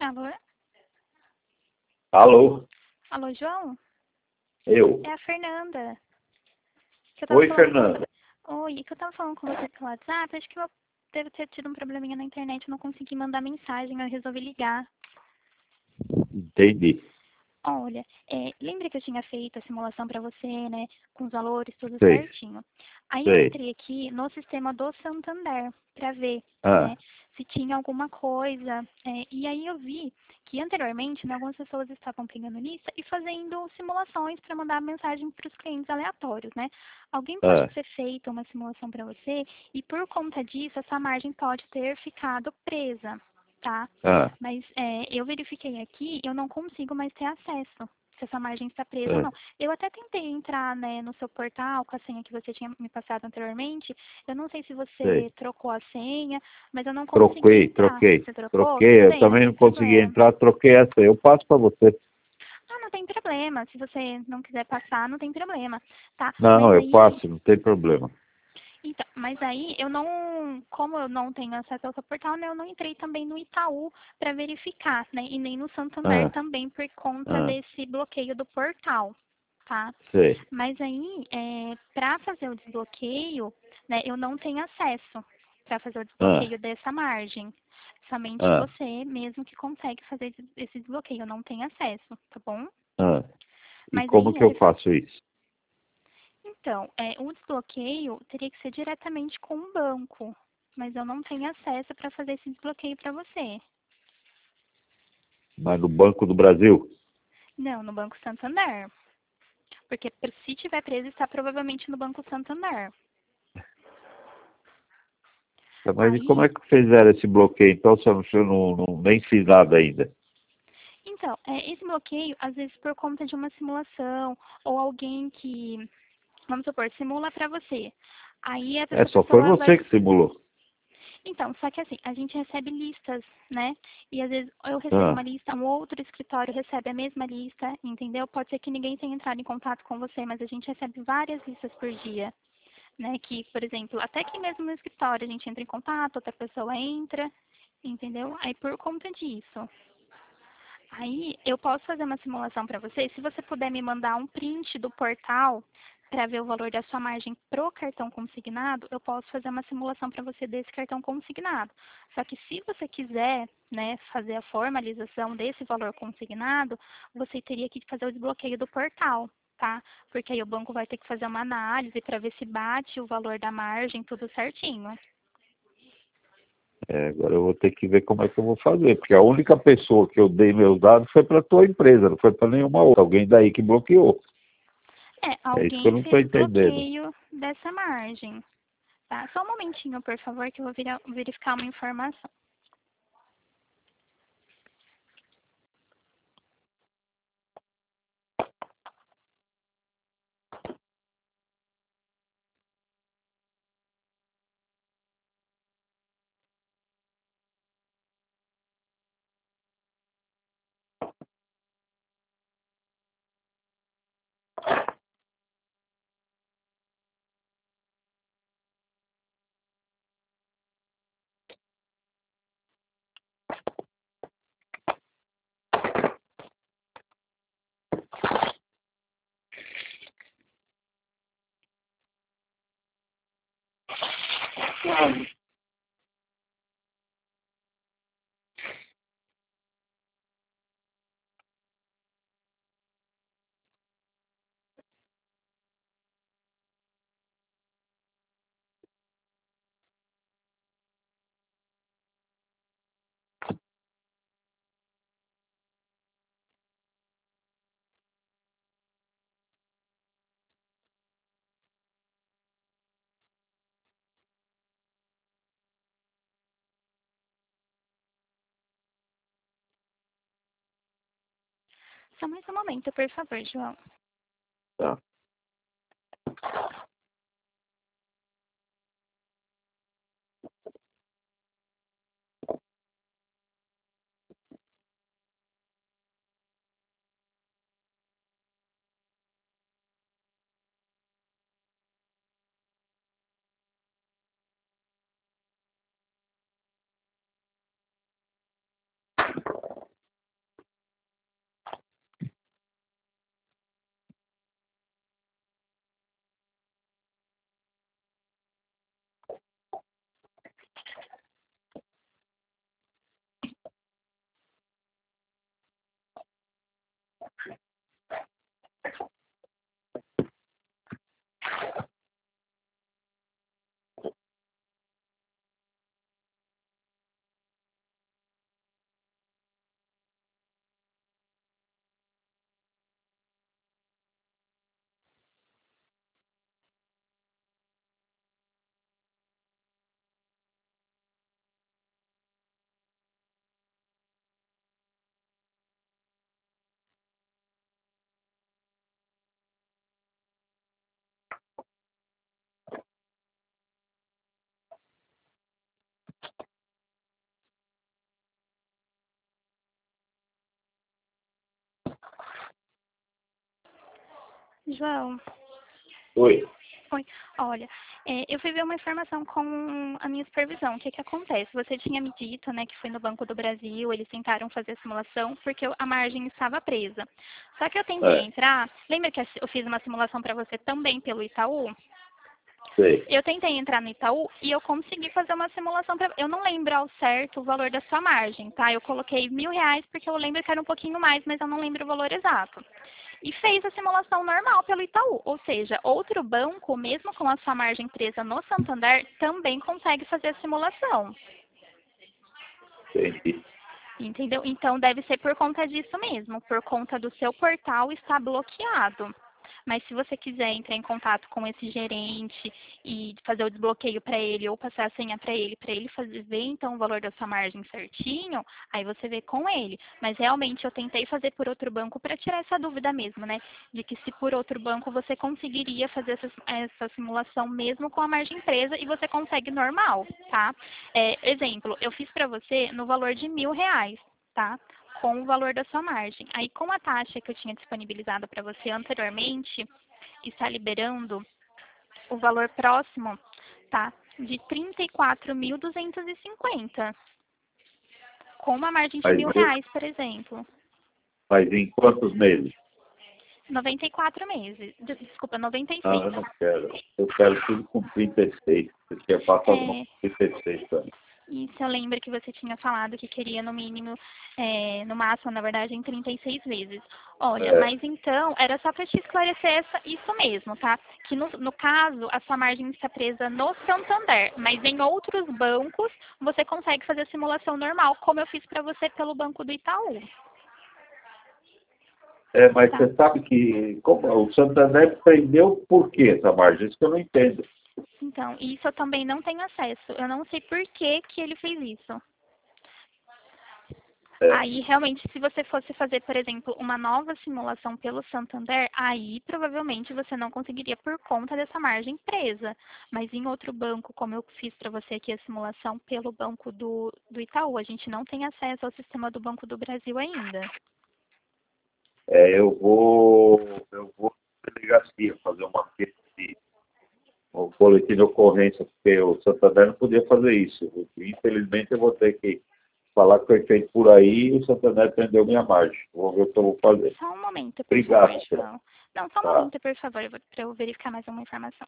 Alô? Alô? Alô, João? Eu. É a Fernanda. Que eu tava Oi, falando com Fernanda. você. Oi, que eu tava falando com você pelo WhatsApp. Acho que eu devo ter tido um probleminha na internet. Eu não consegui mandar mensagem. Eu resolvi ligar. Entendi. Olha, lembra que eu tinha feito a simulação para você, né? Com os valores, tudo Sei, certinho. Aí eu sei. entrei aqui no sistema do Santander para ver, né? Ah, Se tinha alguma coisa. E aí eu vi que anteriormente, né, algumas pessoas estavam pegando lista e fazendo simulações para mandar mensagem para os clientes aleatórios, né? Alguém pode ah, ter feito uma simulação para você e por conta disso, essa margem pode ter ficado presa, tá? ah, Mas eu verifiquei aqui, eu não consigo mais ter acesso, se essa margem está presa ou ah. não. Eu até tentei entrar, né, no seu portal com a senha que você tinha me passado anteriormente. Eu não sei se você Sei. trocou a senha, mas eu não consegui Troquei, entrar. troquei. Você trocou? Troquei, Tudo eu bem, não também tem não consegui problema. entrar, troquei essa. Eu passo para você. Ah, não tem problema. Se você não quiser passar, não tem problema, tá? Mas Não, eu aí passo, não tem problema. Então, mas aí eu não, como eu não tenho acesso ao seu portal, né, eu não entrei também no Itaú para verificar, né, e nem no Santander Ah, também por conta ah, desse bloqueio do portal, tá? sei. Mas aí, para fazer o desbloqueio, né, eu não tenho acesso para fazer o Ah, desbloqueio dessa margem. Somente ah, você mesmo que consegue fazer esse desbloqueio, eu não tenho acesso, tá bom? ah. E Mas como aí, que eu faço isso? então, o desbloqueio teria que ser diretamente com o banco, mas eu não tenho acesso para fazer esse desbloqueio para você. Mas no Banco do Brasil? Não, no Banco Santander. Porque se tiver preso, está provavelmente no Banco Santander. Mas e como é Aí, que fizeram esse bloqueio? Então, se eu não nem fiz nada ainda. então, esse bloqueio, às vezes por conta de uma simulação, ou alguém que, vamos supor, simula para você. Aí É, essa só foi pessoa vai. você que simulou. Então, só que assim, a gente recebe listas, né? E às vezes eu recebo uma Ah, lista, um outro escritório recebe a mesma lista, entendeu? Pode ser que ninguém tenha entrado em contato com você, mas a gente recebe várias listas por dia, né? Que, por exemplo, até que mesmo no escritório a gente entra em contato, outra pessoa entra, entendeu? Aí por conta disso. Aí eu posso fazer uma simulação para você. Se você puder me mandar um print do portal para ver o valor da sua margem pro cartão consignado, eu posso fazer uma simulação para você desse cartão consignado. Só que se você quiser, né, fazer a formalização desse valor consignado, você teria que fazer o desbloqueio do portal, tá? Porque aí o banco vai ter que fazer uma análise para ver se bate o valor da margem, tudo certinho. agora eu vou ter que ver como é que eu vou fazer, porque a única pessoa que eu dei meus dados foi para a tua empresa, não foi para nenhuma outra. Alguém daí que bloqueou. É isso que eu Alguém não estou fez o entendendo. bloqueio dessa margem. Tá? Só um momentinho, por favor, que eu vou verificar uma informação. Só mais um momento, por favor, João. Tá. João, Oi. oi. Olha, eu fui ver uma informação com a minha supervisão. O que que acontece? Você tinha me dito, né, que foi no Banco do Brasil, eles tentaram fazer a simulação porque a margem estava presa. Só que eu tentei É, entrar, lembra que eu fiz uma simulação para você também pelo Itaú? sei. Eu tentei entrar no Itaú e eu consegui fazer uma simulação para. Eu não lembro ao certo o valor da sua margem, tá? Eu coloquei R$ 1.000 porque eu lembro que era um pouquinho mais, mas eu não lembro o valor exato. E fez a simulação normal pelo Itaú. Ou seja, outro banco, mesmo com a sua margem presa no Santander, também consegue fazer a simulação. Entendi. Entendeu? Então deve ser por conta disso mesmo, por conta do seu portal estar bloqueado. Mas se você quiser entrar em contato com esse gerente e fazer o desbloqueio para ele ou passar a senha para ele fazer ver então o valor da sua margem certinho, aí você vê com ele. Mas realmente eu tentei fazer por outro banco para tirar essa dúvida mesmo, né? De que se por outro banco você conseguiria fazer essa simulação mesmo com a margem presa e você consegue normal, tá? Exemplo, eu fiz para você no valor de R$ 1.000, tá? Com o valor da sua margem. Aí, com a taxa que eu tinha disponibilizado para você anteriormente, está liberando o valor próximo, tá? De 34.250, com uma margem de Mas, R$ 1.000, por exemplo. mas em quantos meses? 94 meses. Desculpa, Não, 96. eu não quero. Eu quero tudo com 36. Você tinha passado uma É, 36 também. Isso eu lembro que você tinha falado que queria no mínimo, no máximo, na verdade, em 36 vezes. Olha, É, mas então, era só para te esclarecer isso mesmo, tá? Que no caso, a sua margem está presa no Santander, mas em outros bancos você consegue fazer a simulação normal, como eu fiz para você pelo Banco do Itaú, mas tá? você sabe que como, o Santander prendeu por quê essa margem? Isso que eu não entendo. Então, isso eu também não tenho acesso. Eu não sei por que que ele fez isso. É, Aí, realmente, se você fosse fazer, por exemplo, uma nova simulação pelo Santander, aí provavelmente você não conseguiria por conta dessa margem presa. Mas em outro banco, como eu fiz para você aqui a simulação pelo Banco do Itaú, a gente não tem acesso ao sistema do Banco do Brasil ainda. eu vou na delegacia fazer uma queixa de um boletim de ocorrência, porque o Santander não podia fazer isso. Infelizmente, eu vou ter que falar que foi feito por aí e o Santander prendeu minha margem. Vou ver o que eu vou fazer. Só um momento, por favor, Obrigado. João. Não, só um Tá. momento, por favor, para eu verificar mais uma informação.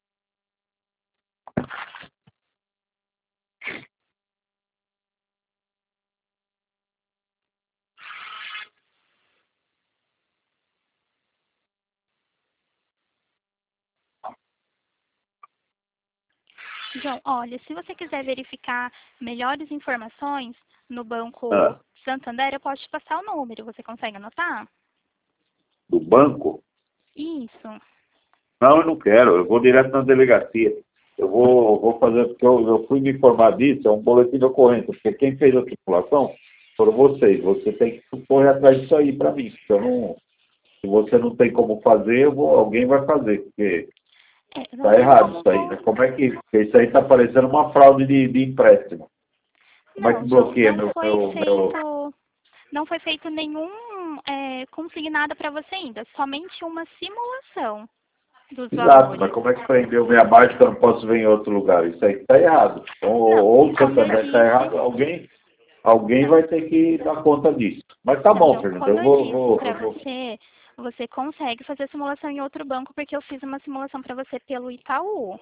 João, olha, se você quiser verificar melhores informações no Banco Ah, Santander, eu posso te passar o número. Você consegue anotar? do banco? Isso. Não, eu não quero. Eu vou direto na delegacia. Eu vou fazer, porque eu fui me informar disso, é um boletim de ocorrência, porque quem fez a tripulação foram vocês. Você tem que correr atrás disso aí para mim. Se você não tem como fazer, alguém vai fazer, porque Não está tem errado como. isso aí, né? Como é que. Porque isso aí está parecendo uma fraude de empréstimo. Como é que Não, João, bloqueia meu. não foi feito nenhum consignado para você ainda, somente uma simulação dos Exato, mas valores. como é que prendeu minha margem que eu não posso ver em outro lugar? Isso aí está errado. Então, Não, ou o como eu Santander está disse, errado, alguém não, vai ter que dar conta disso. Mas tá não, bom, João, Fernando, como eu eu vou, disse vou, para eu vou. você, você consegue fazer a simulação em outro banco porque eu fiz uma simulação para você pelo Itaú,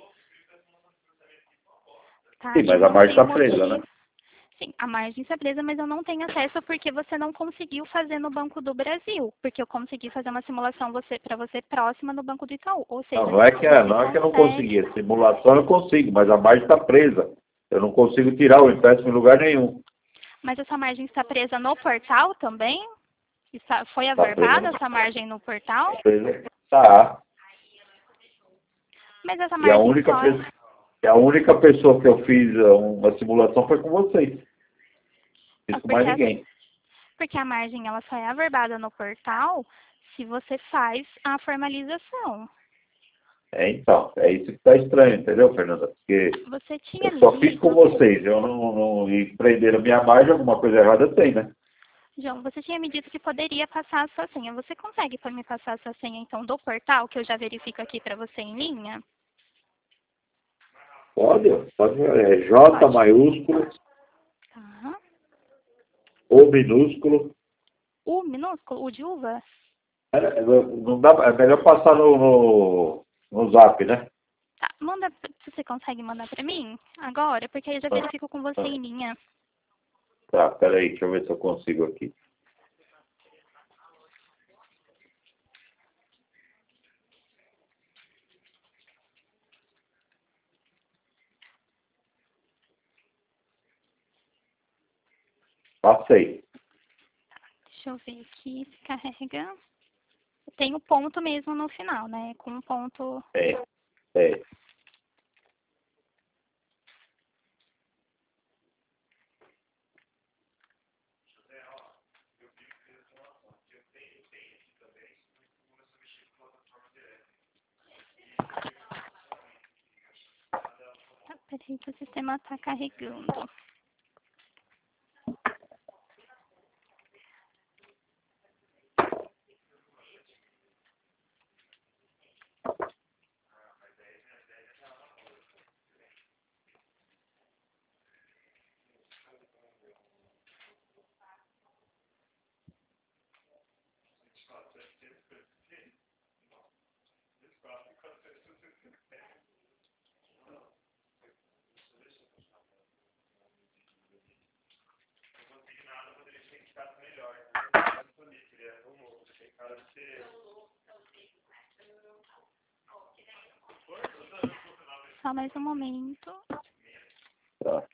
tá? Sim, E mas a não margem tem está presa, né? motivo. Sim, a margem está presa, mas eu não tenho acesso porque você não conseguiu fazer no Banco do Brasil, porque eu consegui fazer uma simulação para você próxima no Banco do Itaú. Ou Não, seja, não é que, você não é que eu não consegue. consegui. A simulação eu consigo, mas a margem está presa. Eu não consigo tirar o empréstimo em lugar nenhum. Mas essa margem está presa no portal também? Foi Está presa, averbada essa margem no portal? tá presa. Tá. Mas essa E a margem única só. pessoa, e a única pessoa que eu fiz uma simulação foi com vocês. Fiz com mais Porque, ninguém. porque a margem ela só é averbada no portal se você faz a formalização. Então, é isso que está estranho, entendeu, Fernanda? Porque Você tinha eu me só fiz com dito. vocês, eu não e prenderam minha margem, alguma coisa errada tem, né? João, você tinha me dito que poderia passar a sua senha. Você consegue me passar a sua senha, então, do portal, que eu já verifico aqui para você em linha? Pode, é J Pode. maiúsculo, Tá. O minúsculo. U minúsculo, U de uva? Não dá, é melhor passar no zap, né? Tá, manda, se você consegue mandar para mim agora, porque aí eu já verifico com você em linha. Tá, peraí, deixa eu ver se eu consigo aqui. Passei. Deixa eu ver aqui se carrega. Tem o ponto mesmo no final, né? Com um ponto. É. Tá, peraí que o sistema está carregando. Só mais um momento. Tá.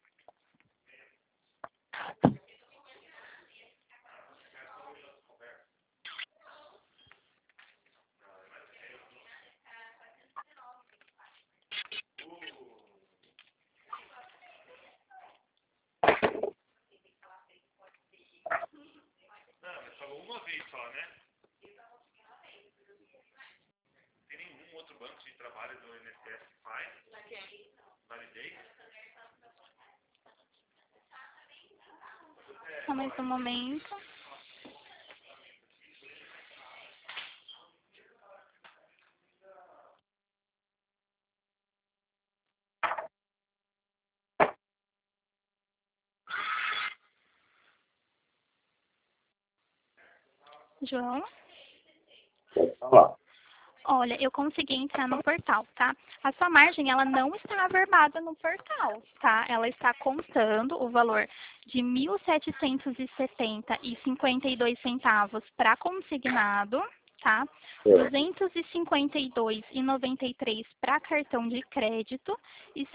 Falou uma vez só, né? Tem nenhum outro banco de trabalho do INSS que faz? Validei? Só mais um momento. João? Pode falar. Olha, eu consegui entrar no portal, tá? A sua margem, ela não está averbada no portal, tá? Ela está constando o valor de 1.770,52 para consignado, tá? É. 252,93 para cartão de crédito e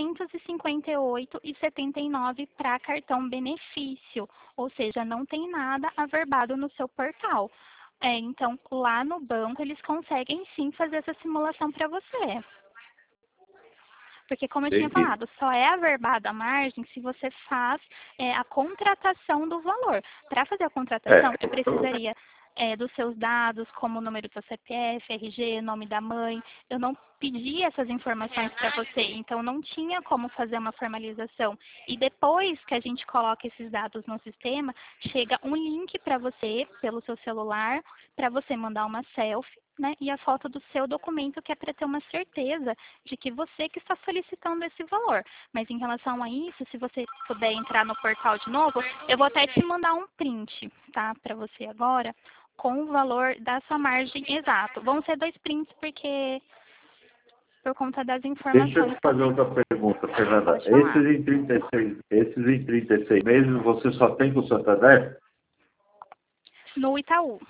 758,79 para cartão benefício, ou seja, não tem nada averbado no seu portal. Então, lá no banco, eles conseguem sim fazer essa simulação para você. Porque, como eu tinha Entendi. falado, só é averbada a margem se você faz a contratação do valor. Para fazer a contratação, eu precisaria dos seus dados, como o número do seu CPF, RG, nome da mãe. Eu não pedi essas informações para você, então não tinha como fazer uma formalização. E depois que a gente coloca esses dados no sistema, chega um link para você, pelo seu celular, para você mandar uma selfie, né, e a foto do seu documento, que é para ter uma certeza de que você que está solicitando esse valor. Mas em relação a isso, se você puder entrar no portal de novo, eu vou até te mandar um print, tá, para você agora, com o valor da sua margem exato. Vão ser 2 prints porque por conta das informações. Deixa eu te fazer outra pergunta, Fernanda. Pode falar. Esses em 36 meses você só tem com o Santander? No Itaú.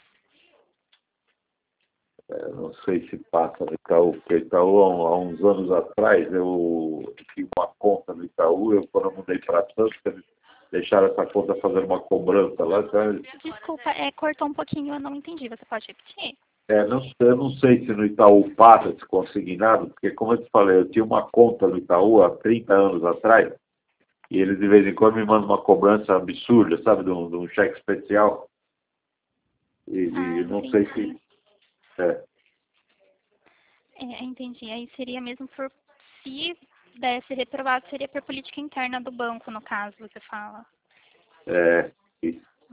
Não sei se passa no Itaú, porque Itaú, há uns anos atrás, eu tinha uma conta no Itaú, quando eu mudei para Santos, eles deixaram essa conta fazer uma cobrança lá. Então, Desculpa, cortou um pouquinho, eu não entendi. Você pode repetir? eu não sei se no Itaú passa esse consignado, porque, como eu te falei, eu tinha uma conta no Itaú há 30 anos atrás, e eles de vez em quando me mandam uma cobrança absurda, sabe, de um cheque especial. E não sei Entendi. se... Entendi. Aí seria mesmo se desse reprovado, seria por política interna do banco, no caso, você fala. Isso.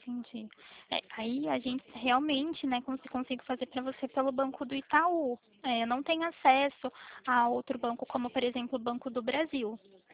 Entendi. Aí a gente realmente, né, consigo fazer para você pelo Banco do Itaú. Eu não tenho acesso a outro banco, como por exemplo o Banco do Brasil.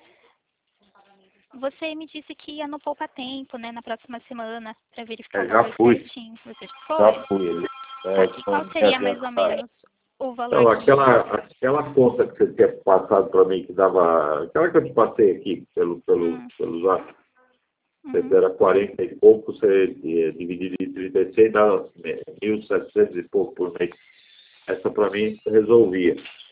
Você me disse que ia no Poupa Tempo, né, na próxima semana, para verificar o Já valor fui. certinho. Você foi? Já fui. E qual seria mais ou menos o valor? Então, aquela conta que você tinha passado para mim, que dava. Aquela que eu te passei aqui pelo zap, era 40 e pouco, você dividido em 36, dava 1.700 e pouco por mês. Essa para mim resolvia.